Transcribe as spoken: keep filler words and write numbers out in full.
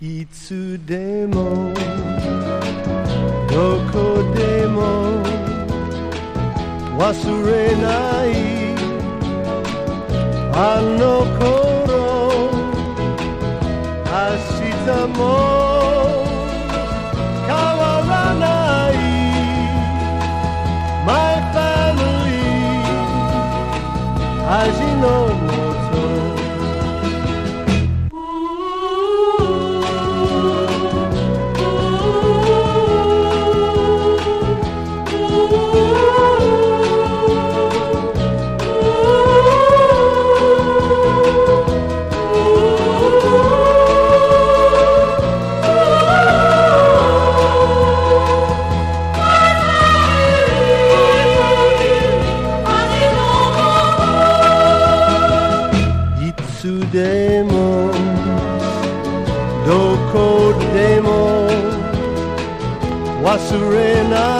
いつでもどこでも忘れないあの頃明日も変わらない My family 味の素いつでもどこでも忘れない